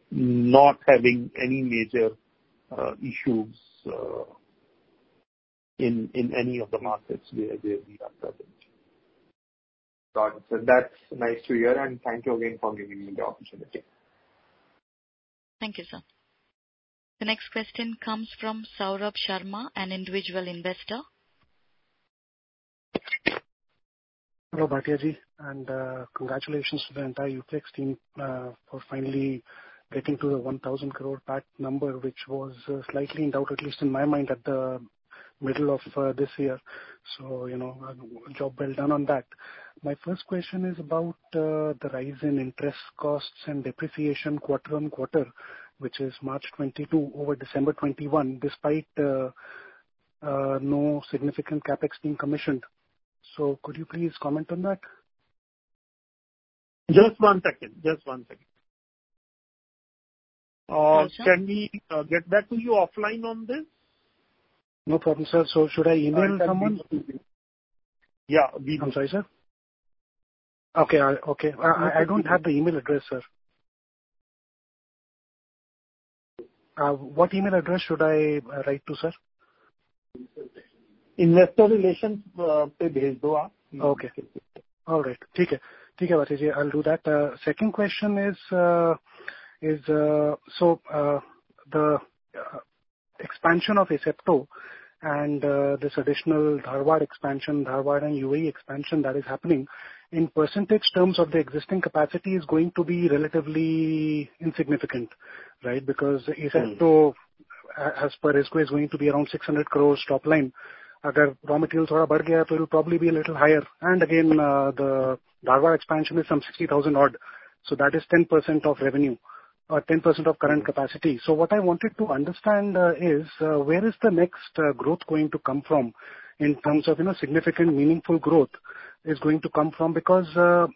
not having any major issues in any of the markets where we are present. Got it, sir. That's nice to hear, and thank you again for giving me the opportunity. Thank you, sir. The next question comes from Saurabh Sharma, an individual investor. Hello, Bhatia ji, and congratulations to the entire UFlex team for finally getting to the 1,000 crore PAT number, which was slightly in doubt, at least in my mind, at the middle of this year. So, a job well done on that. My first question is about the rise in interest costs and depreciation quarter on quarter, which is March 22 over December 21, despite no significant capex being commissioned. So could you please comment on that? Just one second. Sure. Can we get back to you offline on this? No problem, sir. So should I email someone? Yeah. I'm sorry, sir. Okay. I don't have the email address, sir. What email address should I write to, sir? Investor relations पे भेज दो आप. Okay. All right. ठीक है Bhatia ji, I'll do that. Second question is the expansion of Asepto and this additional Dharwad and UAE expansion that is happening, in percentage terms of the existing capacity, is going to be relatively insignificant, right? Because Asepto, as per ISCO, is going to be around 600 crores top line. Agar raw materials थोड़ा बढ़ गया, तो it will probably be a little higher. And again, the Dharwad expansion is some 60,000 odd. So that is 10% of revenue, or 10% of current capacity. So what I wanted to understand is where is the next growth going to come from in terms of significant, meaningful growth is going to come from, because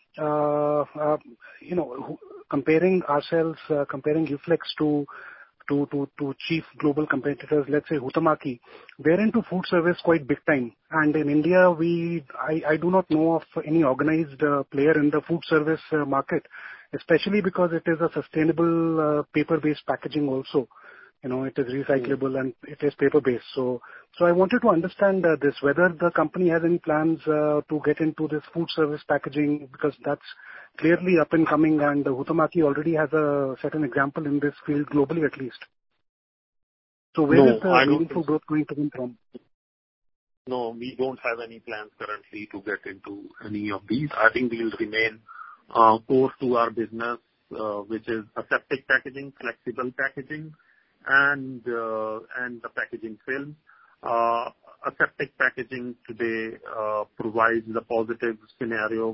comparing ourselves, comparing UFlex to chief global competitors, let's say Huhtamaki, they're into food service quite big time. And in India, I do not know of any organized player in the food service market, especially because it is a sustainable paper-based packaging also. It is recyclable and it is paper-based. So I wanted to understand this, whether the company has any plans to get into this food service packaging, because that's clearly up and coming, and Huhtamaki already has a certain example in this field globally at least. So where is the meaningful growth going to come from? No, we don't have any plans currently to get into any of these. I think we will remain core to our business, which is aseptic packaging, flexible packaging, and the packaging film. Aseptic packaging today provides the positive scenario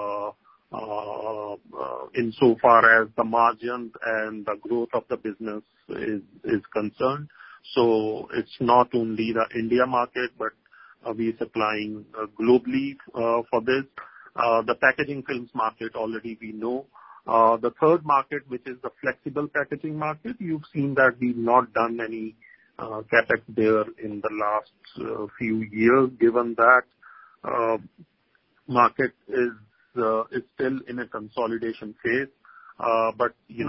insofar as the margins and the growth of the business is concerned. So it's not only the India market, but we are supplying globally for this. The packaging films market already we know. The third market, which is the flexible packaging market, you've seen that we've not done any capex there in the last few years, given that market is still in a consolidation phase. But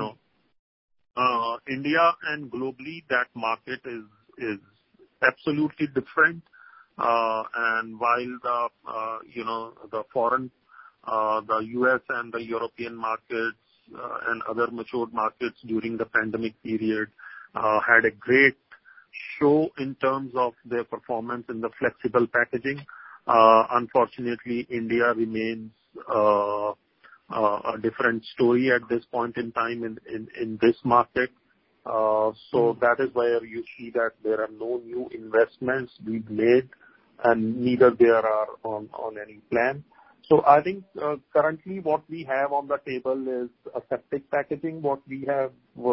India and globally, that market is absolutely different. And while the foreign, the US and the European markets and other matured markets during the pandemic period had a great show in terms of their performance in the flexible packaging. Unfortunately, India remains a different story at this point in time in this market. So that is where you see that there are no new investments we've made, and neither there are on any plan. So I think currently what we have on the table is aseptic packaging. What we have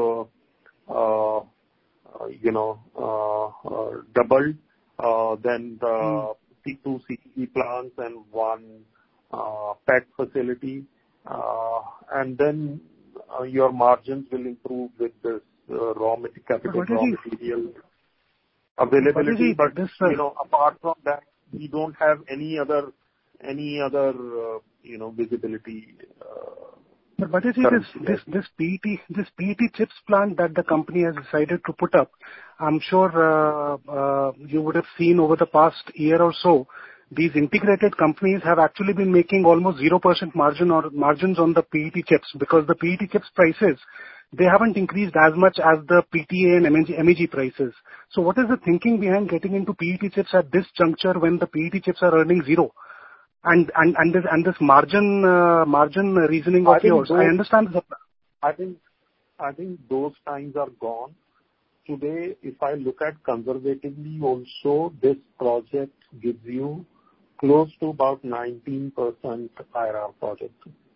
doubled, then the two CPG plants and one PET facility, and then your margins will improve with this raw material availability. But apart from that, we don't have any other visibility But you see, this PET chips plant that the company has decided to put up, I'm sure you would have seen over the past year or so, these integrated companies have actually been making almost 0% margins on the PET chips, because the PET chips prices, they haven't increased as much as the PTA and MEG prices. So what is the thinking behind getting into PET chips at this juncture when the PET chips are earning zero? And this margin reasoning of yours, I understand. I think those times are gone. Today, if I look at conservatively also, this project gives you close to about 19% IRR project.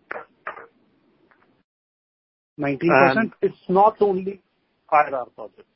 19%? And it's not only IRR project.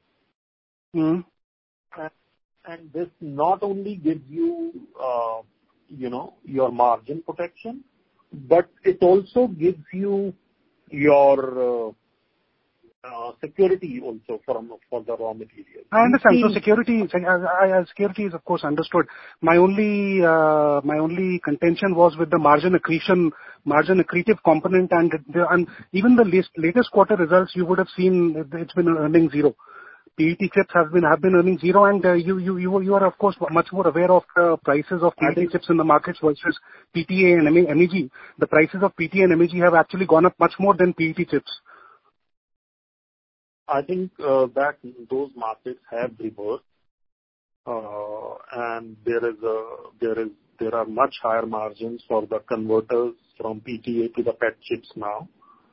And this not only gives you, your margin protection, but it also gives you your security also for the raw material. I understand. So security is of course understood. My only contention was with the margin accretive component, and even the latest quarter results you would have seen it's been earning zero. PET chips have been earning zero, and you are of course much more aware of the prices of PET chips in the markets versus PTA and MEG. The prices of PTA and MEG have actually gone up much more than PET chips. I think that those markets have reversed, and there are much higher margins for the converters from PTA to the PET chips now.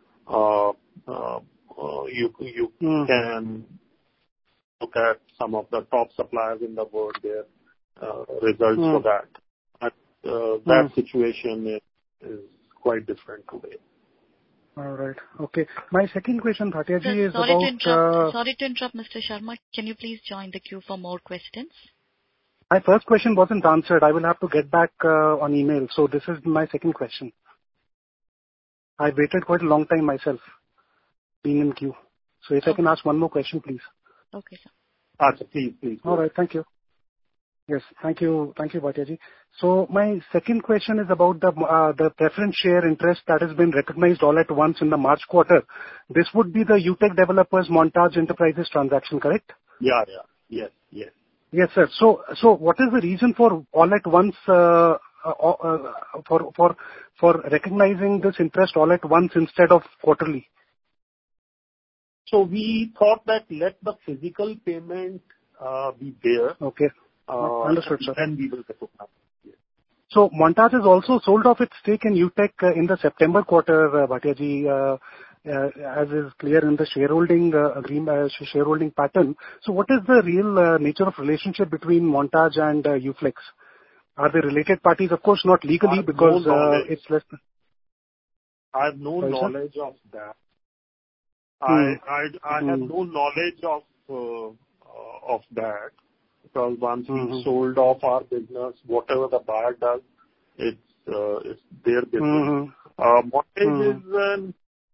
You can look at some of the top suppliers in the world, their results for that. But that situation is quite different today. All right. Okay. My second question, Bhatia ji, is sorry about... Sorry to interrupt, Mr. Sharma. Can you please join the queue for more questions? My first question wasn't answered. I will have to get back on email. So this is my second question. I waited quite a long time myself, being in queue. So if I can ask one more question, please. Okay, sir. Please. All right. Thank you. Yes. Thank you, Bhatia ji. So my second question is about the preference share interest that has been recognized all at once in the March quarter. This would be the UTech Developers Montage Enterprises transaction, correct? Yeah. Yes. Yes, sir. So what is the reason for all at once for recognizing this interest all at once instead of quarterly? So we thought that let the physical payment be there. Okay. Understood, sir. And we will recognize. Yes. So Montage has also sold off its stake in UTech in the September quarter, Bhatia ji, as is clear in the shareholding shareholding pattern. So what is the real nature of relationship between Montage and Uflex? Are they related parties? Of course, not legally, because it's less. I have no knowledge of that. I have no knowledge of that, because once we sold off our business, whatever the buyer does, it's their business. Montage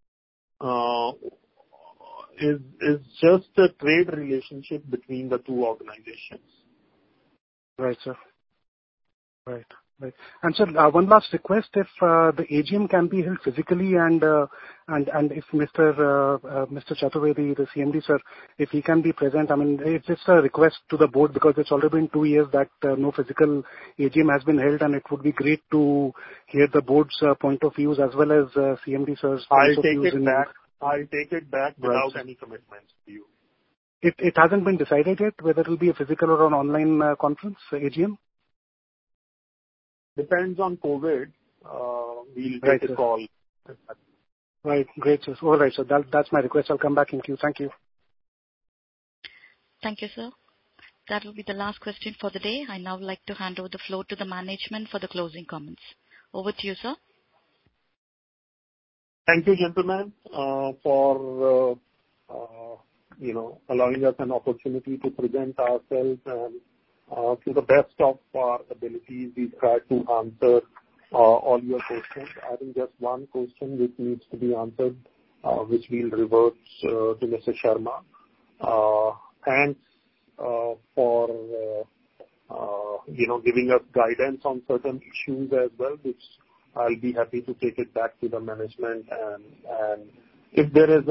is just a trade relationship between the two organizations. Right, sir. Right. And sir, one last request: if the AGM can be held physically, and if Mr. Chaturvedi, the CMD, sir, if he can be present, I mean, it's just a request to the board, because it's already been 2 years that no physical AGM has been held, and it would be great to hear the board's point of views as well as CMD sir's point of views. I'll take it back without any commitments to you. It hasn't been decided yet whether it will be a physical or an online conference, AGM? Depends on COVID. We'll take a call. Right. Great, sir. All right, sir. That's my request. I'll come back in queue. Thank you. Thank you, sir. That will be the last question for the day. I now like to hand over the floor to the management for the closing comments. Over to you, sir. Thank you, gentlemen, for allowing us an opportunity to present ourselves, and to the best of our abilities, we try to answer all your questions. I think just one question which needs to be answered, which we'll revert to Mr. Sharma. Thanks for giving us guidance on certain issues as well, which I'll be happy to take it back to the management. And if there is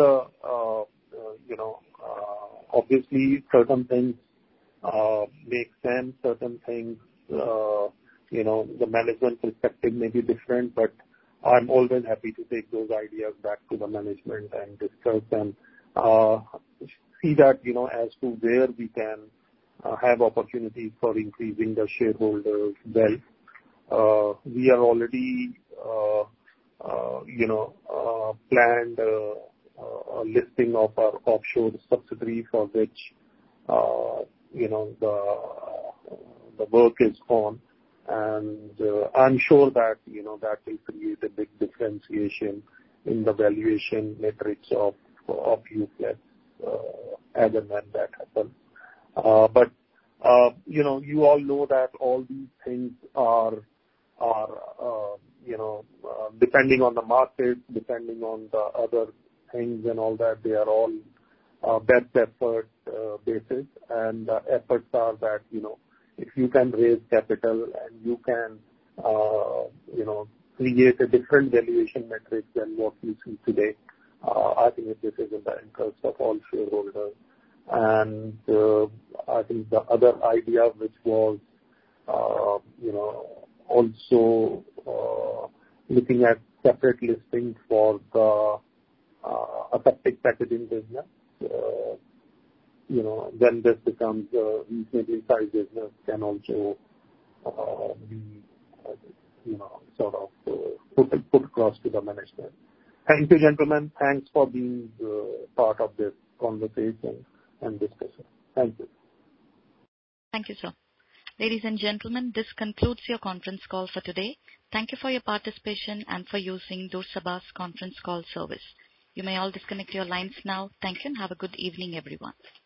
obviously certain things make sense, certain things, the management perspective may be different, but I'm always happy to take those ideas back to the management and discuss and see that, as to where we can have opportunities for increasing the shareholders' wealth. We are already, planned a listing of our offshore subsidiary for which, the work is on. And I'm sure that, that will create a big differentiation in the valuation metrics of UFlex as and when that happens. But you all know that all these things are depending on the market, depending on the other things and all that, they are all best effort basis. And the efforts are that, if you can raise capital and you can, create a different valuation metric than what you see today, I think this is in the interest of all shareholders. And I think the other idea which was, also looking at separate listings for the aseptic packaging business, when this becomes a reasonably sized business, can also be, sort of put across to the management. Thank you, gentlemen. Thanks for being part of this conversation and discussion. Thank you. Thank you, sir. Ladies and gentlemen, this concludes your conference call for today. Thank you for your participation and for using Doorsabha's conference call service. You may all disconnect your lines now. Thank you and have a good evening, everyone.